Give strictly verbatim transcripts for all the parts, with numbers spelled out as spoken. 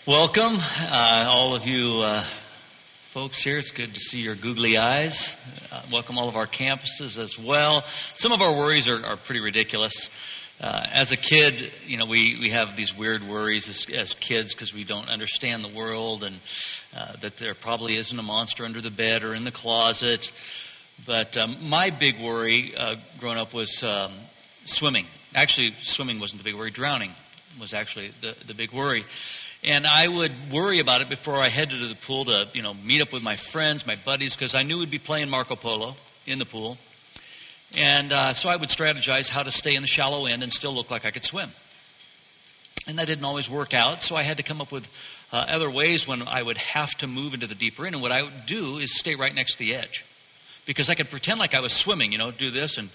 Welcome, uh, all of you uh, folks here. It's good to see your googly eyes. Uh, welcome all of our campuses as well. Some of our worries are, are pretty ridiculous. Uh, as a kid, you know, we, we have these weird worries as, as kids because we don't understand the world and uh, that there probably isn't a monster under the bed or in the closet. But um, my big worry uh, growing up was um, swimming. Actually, swimming wasn't the big worry. Drowning was actually the, the big worry. And I would worry about it before I headed to the pool to, you know, meet up with my friends, my buddies, because I knew we'd be playing Marco Polo in the pool. And uh, so I would strategize how to stay in the shallow end and still look like I could swim. And that didn't always work out, so I had to come up with uh, other ways when I would have to move into the deeper end. And what I would do is stay right next to the edge. Because I could pretend like I was swimming, you know, do this and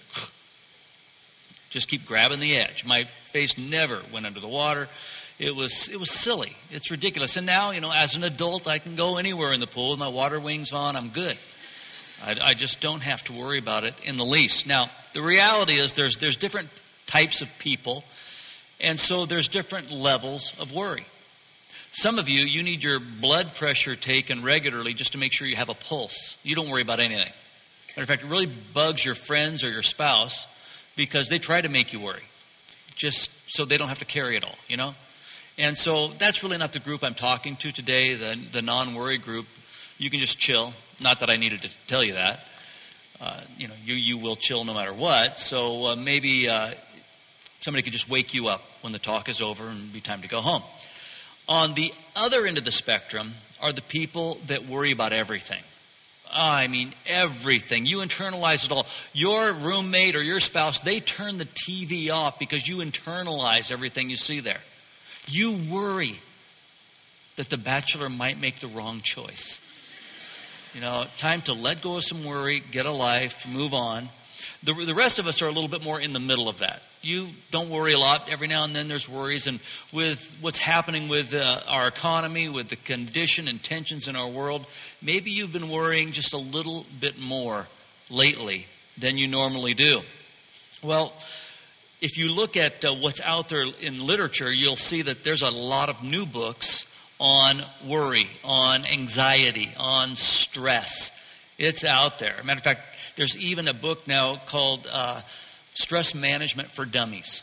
just keep grabbing the edge. My face never went under the water. It was it was silly. It's ridiculous. And now, you know, as an adult, I can go anywhere in the pool with my water wings on. I'm good. I, I just don't have to worry about it in the least. Now, the reality is there's there's different types of people, and so there's different levels of worry. Some of you, you need your blood pressure taken regularly just to make sure you have a pulse. You don't worry about anything. Matter of fact, it really bugs your friends or your spouse because they try to make you worry, just so they don't have to carry it all, you know? And so that's really not the group I'm talking to today, the, the non-worry group. You can just chill. Not that I needed to tell you that. Uh, you know, you, you will chill no matter what. So uh, maybe uh, somebody could just wake you up when the talk is over and be time to go home. On the other end of the spectrum are the people that worry about everything. I mean, everything. You internalize it all. Your roommate or your spouse, they turn the T V off because you internalize everything you see there. You worry that the bachelor might make the wrong choice. You know, time to let go of some worry, get a life, move on. The, the rest of us are a little bit more in the middle of that. You don't worry a lot. Every now and then there's worries. And with what's happening with uh, our economy, with the condition and tensions in our world, maybe you've been worrying just a little bit more lately than you normally do. Well, if you look at uh, what's out there in literature, you'll see that there's a lot of new books on worry, on anxiety, on stress. It's out there. Matter of fact, there's even a book now called uh, Stress Management for Dummies.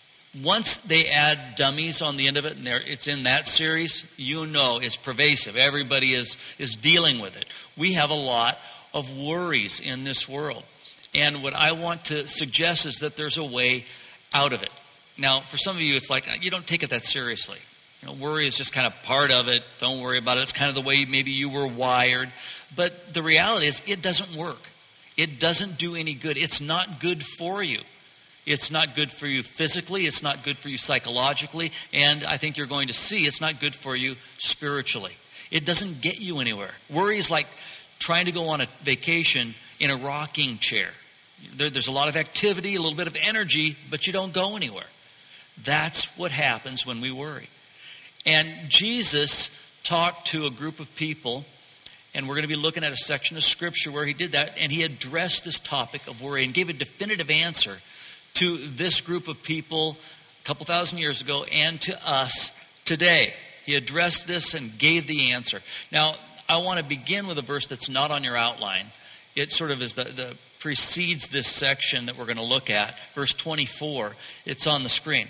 Once they add dummies on the end of it, and it's in that series, you know it's pervasive. Everybody is, is dealing with it. We have a lot of worries in this world. And what I want to suggest is that there's a way out of it. Now, for some of you, it's like, you don't take it that seriously. You know, worry is just kind of part of it. Don't worry about it. It's kind of the way maybe you were wired. But the reality is, it doesn't work. It doesn't do any good. It's not good for you. It's not good for you physically. It's not good for you psychologically. And I think you're going to see it's not good for you spiritually. It doesn't get you anywhere. Worry is like trying to go on a vacation in a rocking chair. There, there's a lot of activity, a little bit of energy, but you don't go anywhere. That's what happens when we worry. And Jesus talked to a group of people, and we're going to be looking at a section of Scripture where he did that, and he addressed this topic of worry and gave a definitive answer to this group of people a couple thousand years ago and to us today. He addressed this and gave the answer. Now, I want to begin with a verse that's not on your outline. It sort of is the, the precedes this section that we're going to look at. Verse twenty-four, it's on the screen.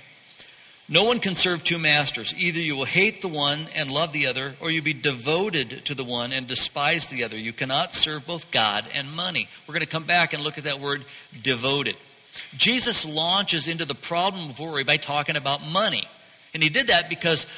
No one can serve two masters. Either you will hate the one and love the other, or you'll be devoted to the one and despise the other. You cannot serve both God and money. We're going to come back and look at that word devoted. Jesus launches into the problem of worry by talking about money. And he did that because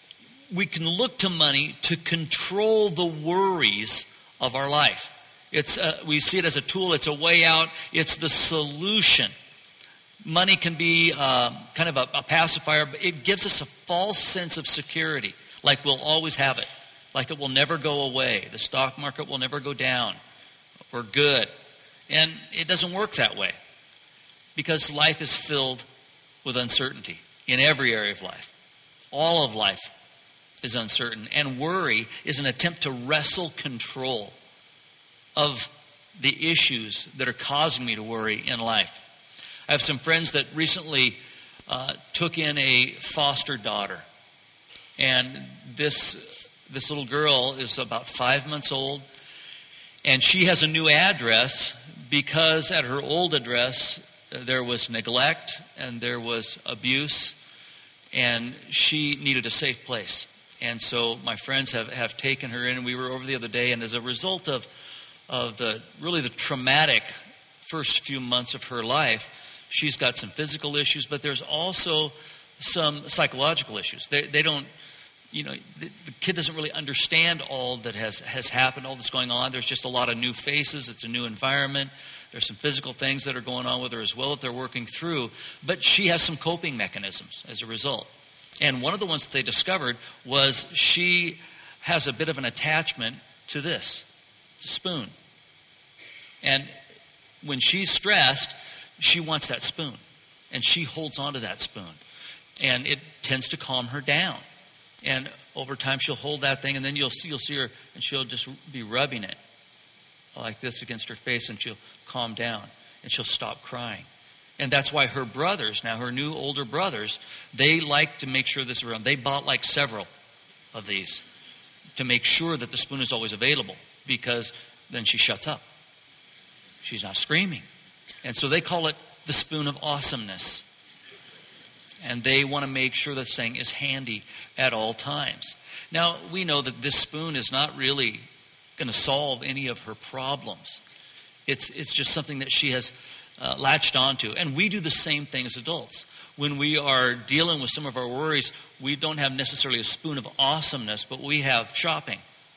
we can look to money to control the worries of our life. It's a, we see it as a tool. It's a way out. It's the solution. Money can be uh, kind of a, a pacifier, but it gives us a false sense of security, like we'll always have it, like it will never go away. The stock market will never go down. We're good. And it doesn't work that way because life is filled with uncertainty in every area of life. All of life is uncertain, and worry is an attempt to wrestle control of the issues that are causing me to worry in life. I have some friends that recently uh, took in a foster daughter. And this this little girl is about five months old, and she has a new address because at her old address there was neglect and there was abuse, and she needed a safe place. And so my friends have, have taken her in, and we were over the other day, and as a result of of the really the traumatic first few months of her life, she's got some physical issues, but there's also some psychological issues. They, they don't, you know, the, the kid doesn't really understand all that has, has happened, all that's going on. There's just a lot of new faces. It's a new environment. There's some physical things that are going on with her as well that they're working through. But she has some coping mechanisms as a result. And one of the ones that they discovered was she has a bit of an attachment to this. It's a spoon. And when she's stressed, she wants that spoon. And she holds on to that spoon. And it tends to calm her down. And over time, she'll hold that thing, and then you'll see, you'll see her, and she'll just be rubbing it like this against her face, and she'll calm down, and she'll stop crying. And that's why her brothers, now her new older brothers, they like to make sure this is around. They bought like several of these to make sure that the spoon is always available, because then she shuts up. She's not screaming. And so they call it the spoon of awesomeness. And they want to make sure this thing is handy at all times. Now, we know that this spoon is not really going to solve any of her problems. It's, it's just something that she has uh, latched onto. And we do the same thing as adults. When we are dealing with some of our worries, we don't have necessarily a spoon of awesomeness, but we have shopping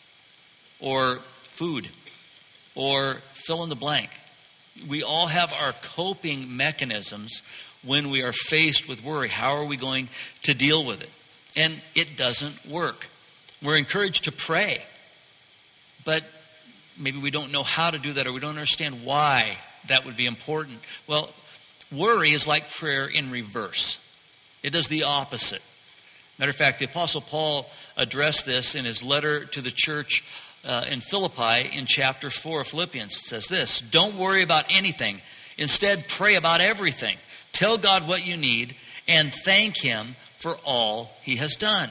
or food or fill in the blank. We all have our coping mechanisms when we are faced with worry. How are we going to deal with it? And it doesn't work. We're encouraged to pray, but maybe we don't know how to do that, or we don't understand why that would be important. Well, worry is like prayer in reverse. It does the opposite. Matter of fact, the Apostle Paul addressed this in his letter to the church uh, in Philippi in chapter four of Philippians. It says this: "Don't worry about anything. Instead, pray about everything. Tell God what you need and thank Him for all He has done."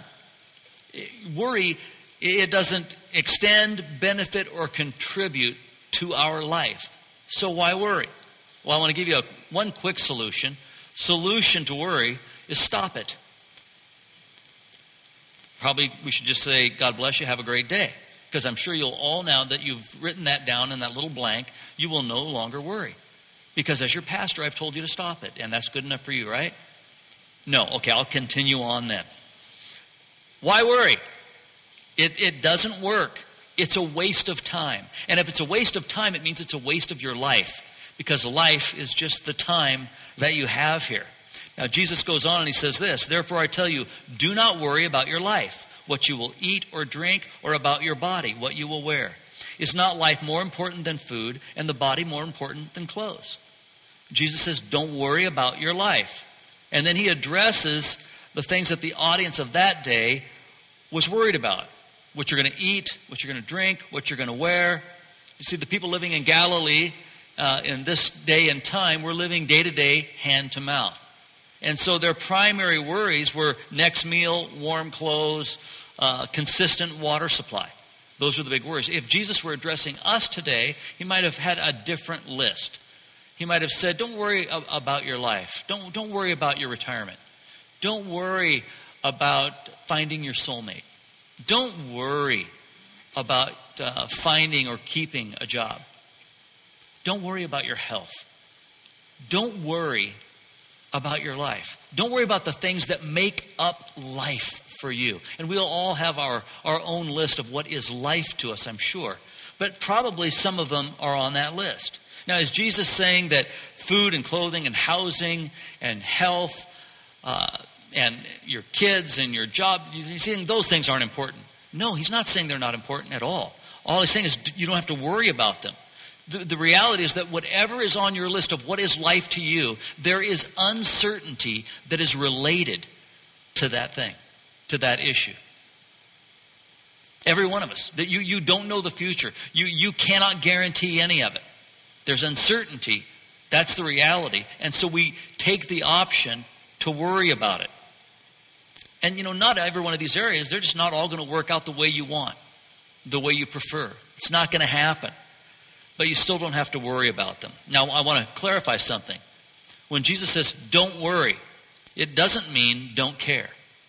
Worry, it doesn't extend, benefit, or contribute to our life. So why worry? Well, I want to give you a, one quick solution. Solution to worry is stop it. Probably we should just say, God bless you, have a great day. Because I'm sure you'll all, now that you've written that down in that little blank, you will no longer worry. Because as your pastor, I've told you to stop it. And that's good enough for you, right? No. Okay, I'll continue on then. Why worry? It, it doesn't work. It's a waste of time. And if it's a waste of time, it means it's a waste of your life. Because life is just the time that you have here. Now, Jesus goes on and he says this: "Therefore I tell you, do not worry about your life, what you will eat or drink, or about your body, what you will wear. Is not life more important than food, and the body more important than clothes?" Jesus says, don't worry about your life. And then he addresses the things that the audience of that day was worried about. What you're going to eat, what you're going to drink, what you're going to wear. You see, the people living in Galilee uh, in this day and time were living day to day, hand to mouth. And so their primary worries were next meal, warm clothes, uh, consistent water supply. Those are the big worries. If Jesus were addressing us today, he might have had a different list. He might have said, don't worry about your life. Don't, don't worry about your retirement. Don't worry about finding your soulmate. Don't worry about uh, finding or keeping a job. Don't worry about your health. Don't worry about your life. Don't worry about the things that make up life for you. And we'll all have our, our own list of what is life to us, I'm sure. But probably some of them are on that list. Now, is Jesus saying that food and clothing and housing and health uh, and your kids and your job, he's saying those things aren't important? No, he's not saying they're not important at all. All he's saying is you don't have to worry about them. The, the reality is that whatever is on your list of what is life to you, there is uncertainty that is related to that thing, to that issue. Every one of us. That you, you don't know the future. You, you cannot guarantee any of it. There's uncertainty. That's the reality. And so we take the option to worry about it. And, you know, not every one of these areas, they're just not all going to work out the way you want, the way you prefer. It's not going to happen. But you still don't have to worry about them. Now, I want to clarify something. When Jesus says, don't worry, it doesn't mean don't care.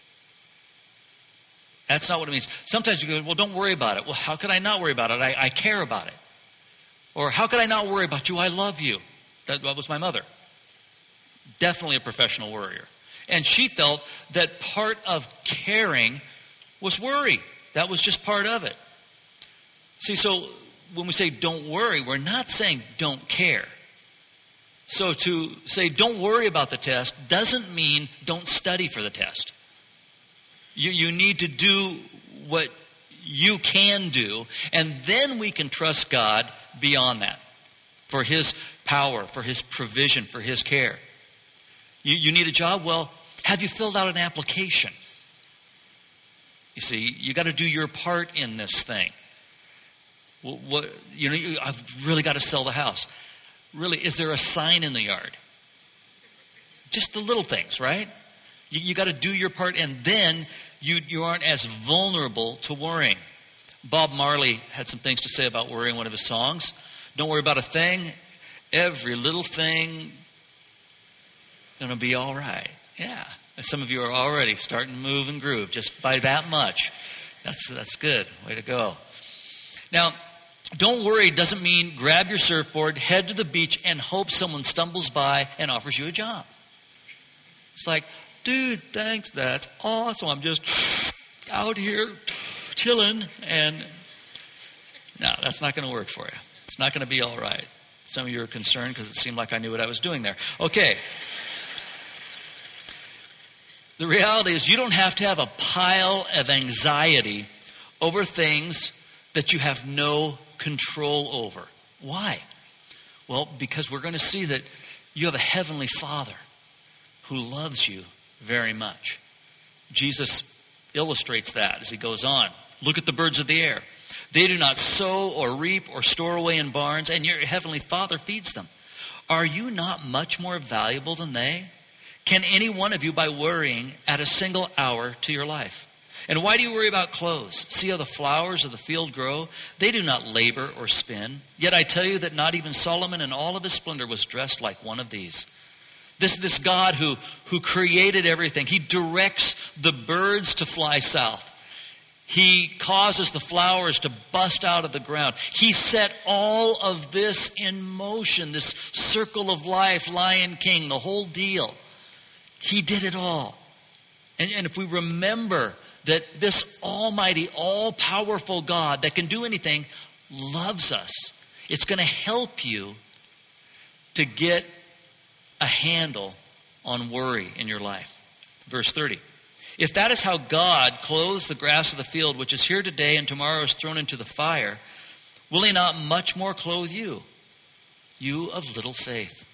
That's not what it means. Sometimes you go, well, don't worry about it. Well, how could I not worry about it? I, I care about it. Or how could I not worry about you? I love you. That, that was my mother. Definitely a professional worrier. And she felt that part of caring was worry. That was just part of it. See, so when we say don't worry, we're not saying don't care. So to say don't worry about the test doesn't mean don't study for the test. You, you need to do what you can do, and then we can trust God beyond that for His power, for His provision, for His care. You, you need a job? Well, have you filled out an application? You see, you got to do your part in this thing. Well, what, you know, you, I've really got to sell the house. Really, is there a sign in the yard? Just the little things, right? You, you got to do your part, and then you, you aren't as vulnerable to worrying. Bob Marley had some things to say about worrying in one of his songs. Don't worry about a thing. Every little thing going to be all right. Yeah. And some of you are already starting to move and groove just by that much. That's, that's good. Way to go. Now, don't worry doesn't mean grab your surfboard, head to the beach, and hope someone stumbles by and offers you a job. It's like, dude, thanks. That's awesome. I'm just out here chilling. And no, that's not going to work for you. It's not going to be all right. Some of you are concerned because it seemed like I knew what I was doing there. Okay. The reality is you don't have to have a pile of anxiety over things that you have no control over. Why? Well, because we're going to see that you have a heavenly Father who loves you very much. Jesus illustrates that as he goes on. Look at the birds of the air. They do not sow or reap or store away in barns, and your heavenly Father feeds them. Are you not much more valuable than they? Can any one of you, by worrying, add a single hour to your life? And why do you worry about clothes? See how the flowers of the field grow? They do not labor or spin. Yet I tell you that not even Solomon in all of his splendor was dressed like one of these. This, this God who, who created everything. He directs the birds to fly south. He causes the flowers to bust out of the ground. He set all of this in motion, this circle of life, Lion King, the whole deal. He did it all. And, and if we remember that this almighty, all-powerful God that can do anything loves us, it's going to help you to get a handle on worry in your life. Verse thirty. If that is how God clothes the grass of the field, which is here today and tomorrow is thrown into the fire, will He not much more clothe you, you of little faith?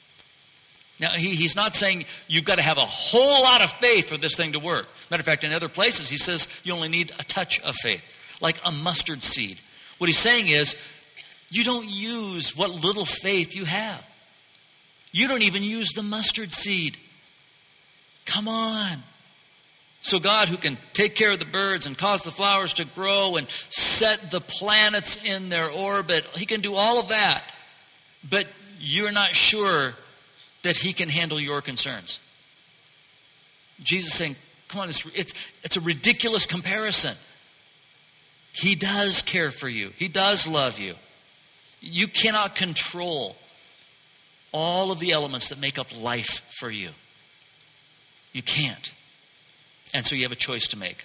Now, he, he's not saying you've got to have a whole lot of faith for this thing to work. Matter of fact, in other places, he says you only need a touch of faith, like a mustard seed. What he's saying is, you don't use what little faith you have. You don't even use the mustard seed. Come on. So God, who can take care of the birds and cause the flowers to grow and set the planets in their orbit, He can do all of that. But you're not sure that He can handle your concerns. Jesus saying, come on, it's, it's, it's a ridiculous comparison. He does care for you. He does love you. You cannot control all of the elements that make up life for you. You can't. And so you have a choice to make.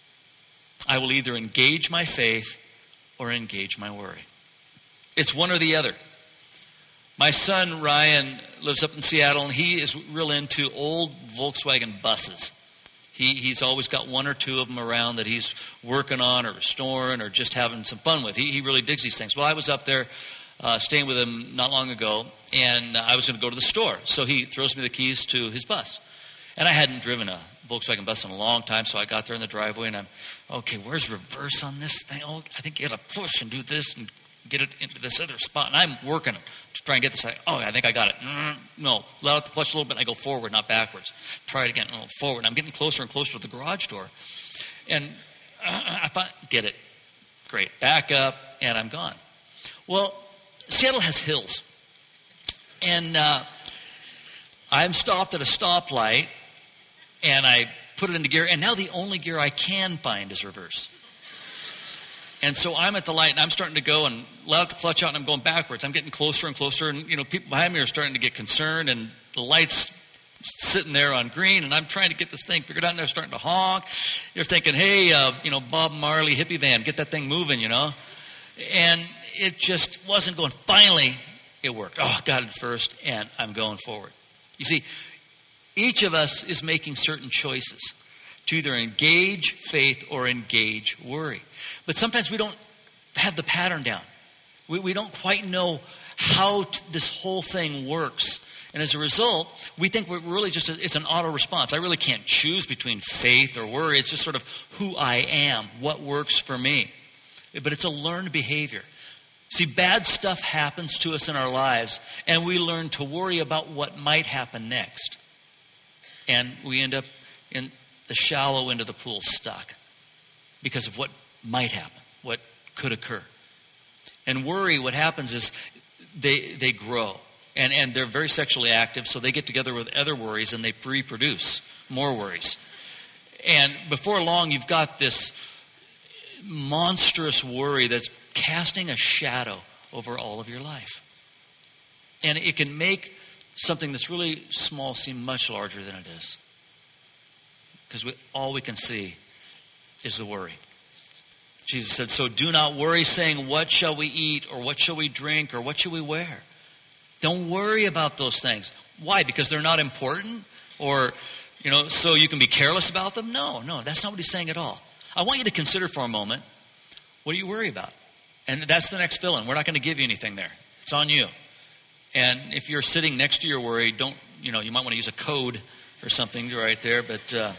I will either engage my faith or engage my worry. It's one or the other. My son Ryan lives up in Seattle, and he is real into old Volkswagen buses. He, he's always got one or two of them around that he's working on or restoring or just having some fun with. He, he really digs these things. Well, I was up there uh, staying with him not long ago, and I was going to go to the store. So he throws me the keys to his bus. And I hadn't driven a Volkswagen bus in a long time, so I got there in the driveway, and I'm, okay, where's reverse on this thing? Oh, I think you got to push and do this and get it into this other spot. And I'm working to try and get this. Oh, I think I got it. No, let out the clutch a little bit, and I go forward, not backwards. Try it again. No, forward. I'm getting closer and closer to the garage door. And I find, get it. Great. Back up, and I'm gone. Well, Seattle has hills. And uh, I'm stopped at a stoplight, and I put it into gear, and now the only gear I can find is reverse. And so I'm at the light, and I'm starting to go and let out the clutch out, and I'm going backwards. I'm getting closer and closer, and, you know, people behind me are starting to get concerned, and the light's sitting there on green, and I'm trying to get this thing figured out, and they're starting to honk. You're thinking, hey, uh, you know, Bob Marley hippie van, get that thing moving, you know. And it just wasn't going. Finally, it worked. Oh, got it first, and I'm going forward. You see, each of us is making certain choices to either engage faith or engage worry. But sometimes we don't have the pattern down. We, we don't quite know how t- this whole thing works. And as a result, we think we're really just, a, it's an auto response. I really can't choose between faith or worry. It's just sort of who I am, what works for me. But it's a learned behavior. See, bad stuff happens to us in our lives, and we learn to worry about what might happen next. And we end up in the shallow end of the pool stuck because of what might happen, what could occur. And worry, what happens is they they grow. And, and they're very sexually active, so they get together with other worries and they reproduce more worries. And before long, you've got this monstrous worry that's casting a shadow over all of your life. And it can make something that's really small seem much larger than it is. Because we, all we can see is the worry. Jesus said, so do not worry, saying, what shall we eat, or what shall we drink, or what shall we wear? Don't worry about those things. Why? Because they're not important? Or, you know, so you can be careless about them? No, no, that's not what he's saying at all. I want you to consider for a moment, what do you worry about? And that's the next fill-in. We're not going to give you anything there. It's on you. And if you're sitting next to your worry, don't, you know, you might want to use a code or something right there. But uh,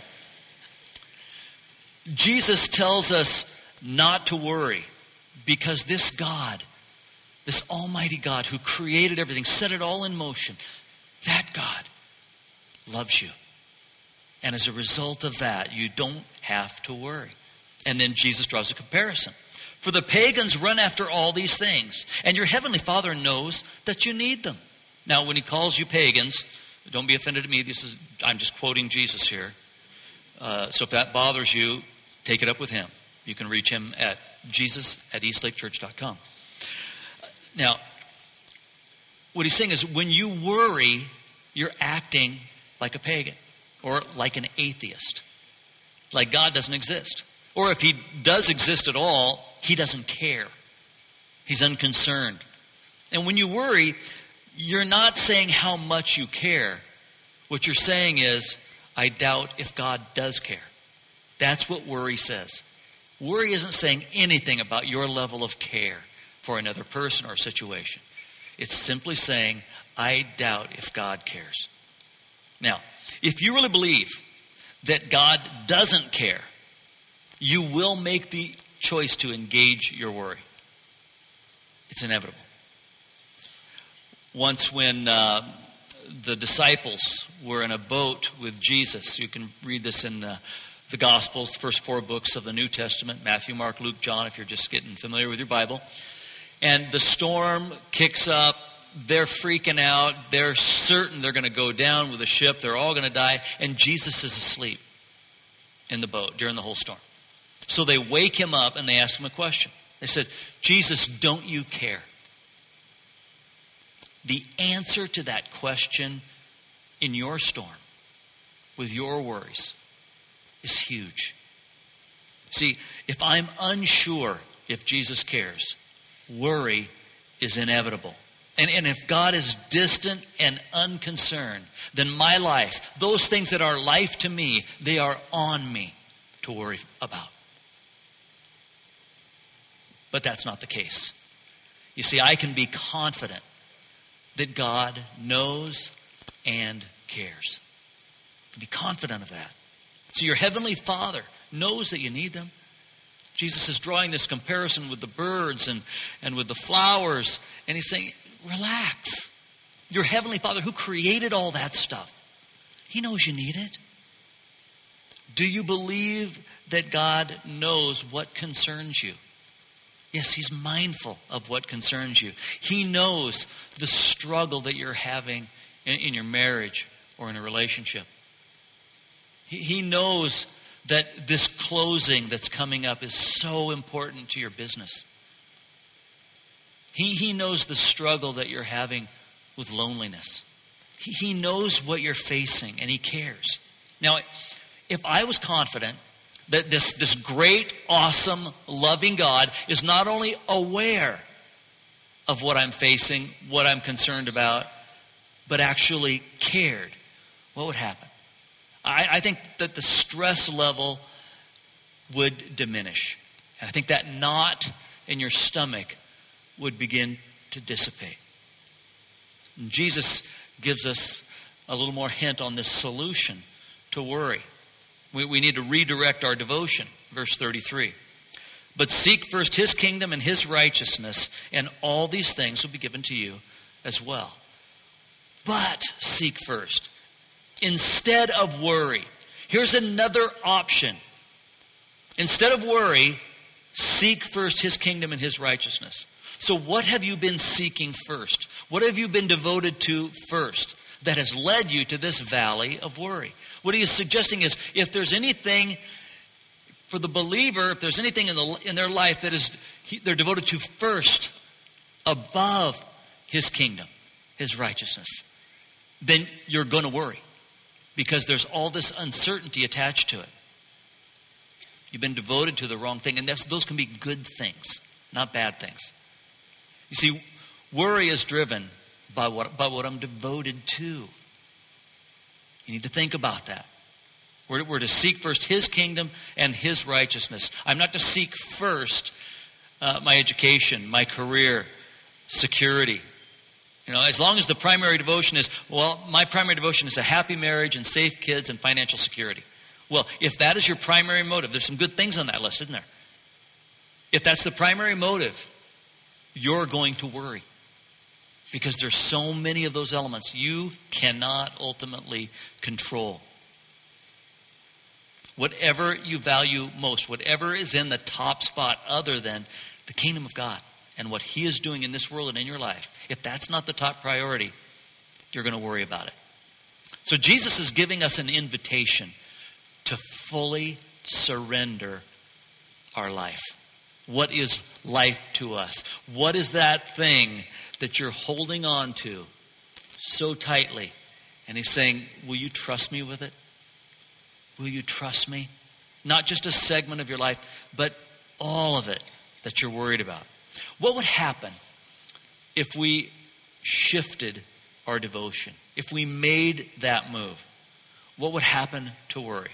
Jesus tells us not to worry because this God, this almighty God who created everything, set it all in motion, that God loves you. And as a result of that, you don't have to worry. And then Jesus draws a comparison. For the pagans run after all these things, and your heavenly Father knows that you need them. Now, when he calls you pagans, don't be offended at me. This is I'm just quoting Jesus here. Uh, so if that bothers you, take it up with him. You can reach him at jesus at eastlake church dot com. Now, what he's saying is when you worry, you're acting like a pagan or like an atheist, like God doesn't exist. Or if he does exist at all, he doesn't care. He's unconcerned. And when you worry, you're not saying how much you care. What you're saying is, I doubt if God does care. That's what worry says. Worry isn't saying anything about your level of care for another person or situation. It's simply saying, I doubt if God cares. Now, if you really believe that God doesn't care, you will make the choice to engage your worry. It's inevitable. Once when uh, the disciples were in a boat with Jesus, you can read this in the, the Gospels, the first four books of the New Testament, Matthew, Mark, Luke, John, if you're just getting familiar with your Bible. And the storm kicks up. They're freaking out. They're certain they're going to go down with the ship. They're all going to die. And Jesus is asleep in the boat during the whole storm. So they wake him up and they ask him a question. They said, Jesus, don't you care? The answer to that question in your storm, with your worries, is huge. See, if I'm unsure if Jesus cares, worry is inevitable. And, and if God is distant and unconcerned, then my life, those things that are life to me, they are on me to worry about. But that's not the case. You see, I can be confident that God knows and cares. You can be confident of that. So your heavenly Father knows that you need them. Jesus is drawing this comparison with the birds and, and with the flowers. And he's saying, relax. Your Heavenly Father who created all that stuff, He knows you need it. Do you believe that God knows what concerns you? Yes, He's mindful of what concerns you. He knows the struggle that you're having in, in your marriage or in a relationship. He, he knows that this closing that's coming up is so important to your business. He, he knows the struggle that you're having with loneliness. He, he knows what you're facing and He cares. Now, if I was confident that this, this great, awesome, loving God is not only aware of what I'm facing, what I'm concerned about, but actually cared, what would happen? I, I think that the stress level would diminish. And I think that knot in your stomach would begin to dissipate. And Jesus gives us a little more hint on this solution to worry. We, we need to redirect our devotion. Verse thirty-three. But seek first His kingdom and His righteousness, and all these things will be given to you as well. But seek first. Instead of worry. Here's another option. Instead of worry, seek first His kingdom and His righteousness. So what have you been seeking first? What have you been devoted to first that has led you to this valley of worry? What he is suggesting is, if there's anything for the believer, if there's anything in the in their life that is they're devoted to first above His kingdom, His righteousness, then you're going to worry because there's all this uncertainty attached to it. You've been devoted to the wrong thing, and that's, those can be good things, not bad things. You see, worry is driven by what, by what I'm devoted to. You need to think about that. We're, we're to seek first His kingdom and His righteousness. I'm not to seek first uh, my education, my career, security. You know, as long as the primary devotion is, well, my primary devotion is a happy marriage and safe kids and financial security. Well, if that is your primary motive, there's some good things on that list, isn't there? If that's the primary motive, you're going to worry. Because there's so many of those elements you cannot ultimately control. Whatever you value most, whatever is in the top spot other than the kingdom of God and what He is doing in this world and in your life, if that's not the top priority, you're going to worry about it. So Jesus is giving us an invitation to fully surrender our life. What is life to us? What is that thing that you're holding on to so tightly? And He's saying, will you trust me with it? Will you trust me? Not just a segment of your life, but all of it that you're worried about. What would happen if we shifted our devotion? If we made that move? What would happen to worry?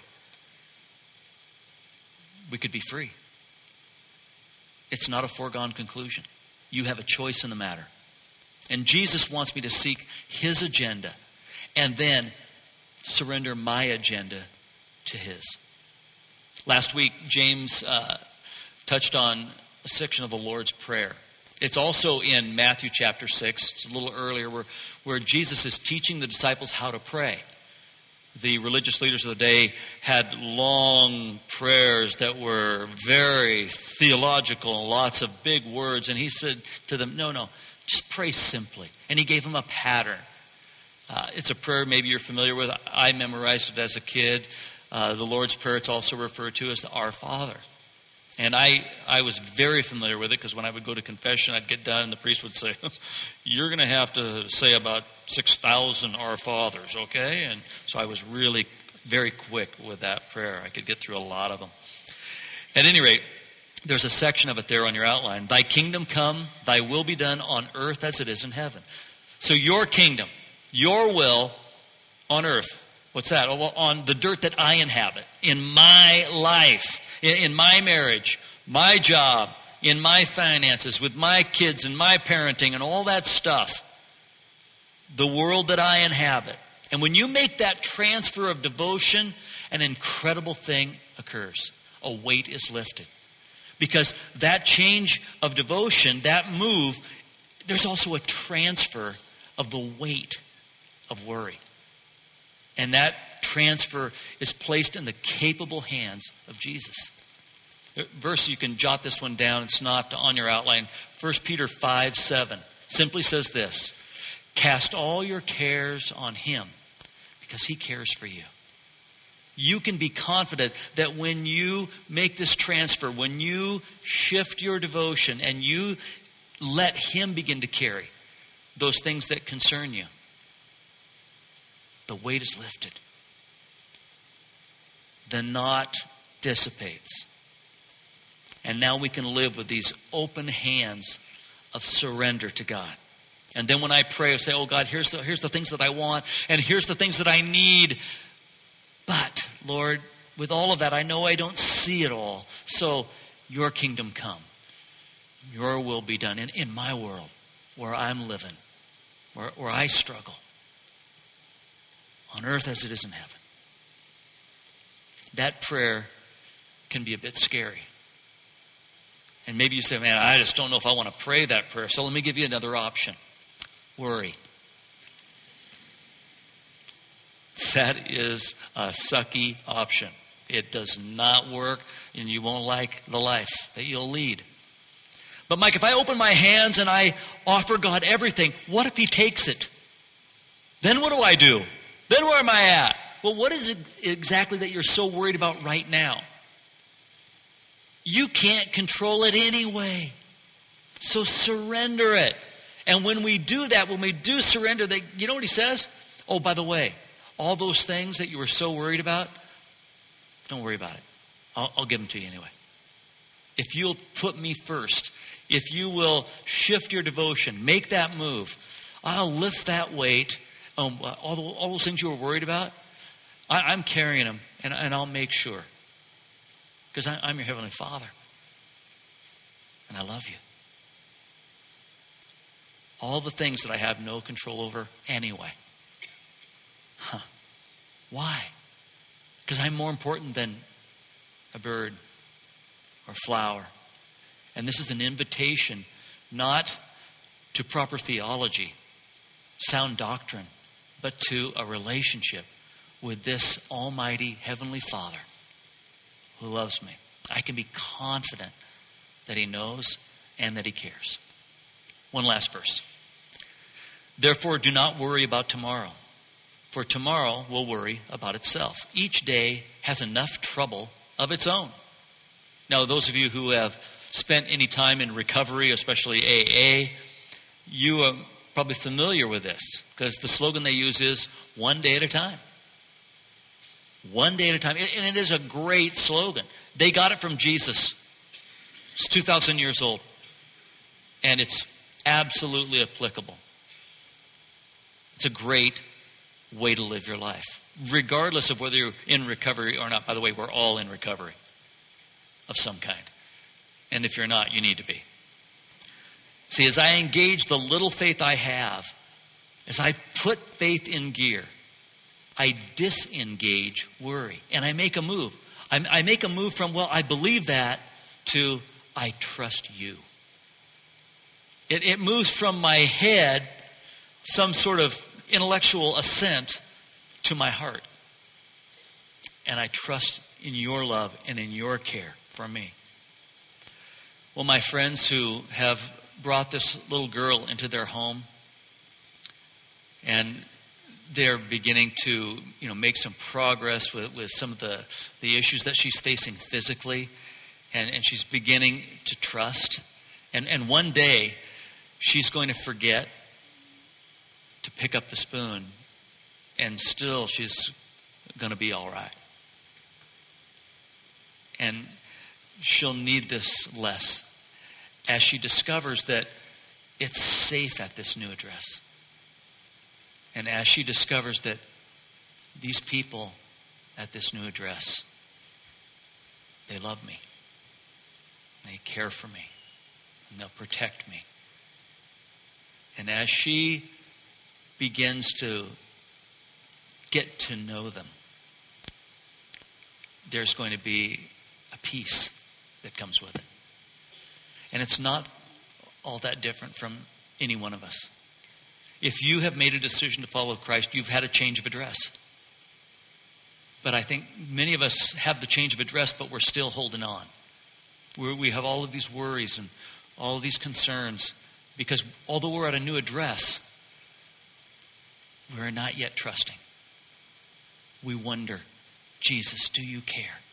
We could be free. It's not a foregone conclusion. You have a choice in the matter. And Jesus wants me to seek His agenda and then surrender my agenda to His. Last week, James uh, touched on a section of the Lord's Prayer. It's also in Matthew chapter six. It's a little earlier where, where Jesus is teaching the disciples how to pray. The religious leaders of the day had long prayers that were very theological, lots of big words. And He said to them, no, no, just pray simply. And He gave them a pattern. Uh, it's a prayer maybe you're familiar with. I memorized it as a kid. Uh, the Lord's Prayer, it's also referred to as the Our Father. And I, I was very familiar with it because when I would go to confession, I'd get done and the priest would say, you're going to have to say about six thousand Our Fathers, okay? And so I was really very quick with that prayer. I could get through a lot of them. At any rate, there's a section of it there on your outline. Thy kingdom come, thy will be done on earth as it is in heaven. So your kingdom, your will on earth. What's that? Well, on the dirt that I inhabit, in my life, in, in my marriage, my job, in my finances, with my kids and my parenting and all that stuff. The world that I inhabit. And when you make that transfer of devotion, an incredible thing occurs. A weight is lifted. Because that change of devotion, that move, there's also a transfer of the weight of worry. And that transfer is placed in the capable hands of Jesus. The verse, you can jot this one down. It's not on your outline. First Peter five seven simply says this: cast all your cares on him because he cares for you. You can be confident that when you make this transfer, when you shift your devotion and you let him begin to carry those things that concern you, the weight is lifted. The knot dissipates. And now we can live with these open hands of surrender to God. And then when I pray, I say, oh God, here's the, here's the things that I want, and here's the things that I need. But, Lord, with all of that, I know I don't see it all. So, your kingdom come. Your will be done in, in my world, where I'm living, where, where I struggle, on earth as it is in heaven. That prayer can be a bit scary. And maybe you say, man, I just don't know if I want to pray that prayer. So let me give you another option. Worry. That is a sucky option. It does not work, and you won't like the life that you'll lead. But Mike, if I open my hands and I offer God everything, what if he takes it? Then what do I do? Then where am I at? Well, what is it exactly that you're so worried about right now? You can't control it anyway. So surrender it. And when we do that, when we do surrender, they, you know what he says? Oh, by the way, all those things that you were so worried about, don't worry about it. I'll, I'll give them to you anyway. If you'll put me first, if you will shift your devotion, make that move, I'll lift that weight. Um, all, the, all those things you were worried about, I, I'm carrying them, and, and I'll make sure. Because I, I'm your Heavenly Father. And I love you. All the things that I have no control over anyway. Huh. Why? Because I'm more important than a bird or flower. And this is an invitation not to proper theology, sound doctrine, but to a relationship with this almighty Heavenly Father who loves me. I can be confident that he knows and that he cares. One last verse. Therefore, do not worry about tomorrow, for tomorrow will worry about itself. Each day has enough trouble of its own. Now, those of you who have spent any time in recovery, especially A A, you are probably familiar with this, because the slogan they use is one day at a time. One day at a time. And it is a great slogan. They got it from Jesus. It's two thousand years old. And it's absolutely applicable. It's a great way to live your life, regardless of whether you're in recovery or not. By the way, we're all in recovery of some kind. And if you're not, you need to be. See, as I engage the little faith I have, as I put faith in gear, I disengage worry. And I make a move. I, I make a move from, well, I believe that, to I trust you. It, it moves from my head, some sort of intellectual assent, to my heart. And I trust in your love and in your care for me. Well, my friends who have brought this little girl into their home, and they're beginning to, you know, make some progress with, with some of the, the issues that she's facing physically, and, and she's beginning to trust. And, and one day, she's going to forget to pick up the spoon, and still she's going to be all right. And she'll need this less as she discovers that it's safe at this new address. And as she discovers that these people at this new address, they love me. They care for me. And they'll protect me. And as she begins to get to know them, there's going to be a peace that comes with it. And it's not all that different from any one of us. If you have made a decision to follow Christ, you've had a change of address. But I think many of us have the change of address, but we're still holding on. We're, we have all of these worries and all of these concerns because although we're at a new address, we're not yet trusting. We wonder, Jesus, do you care?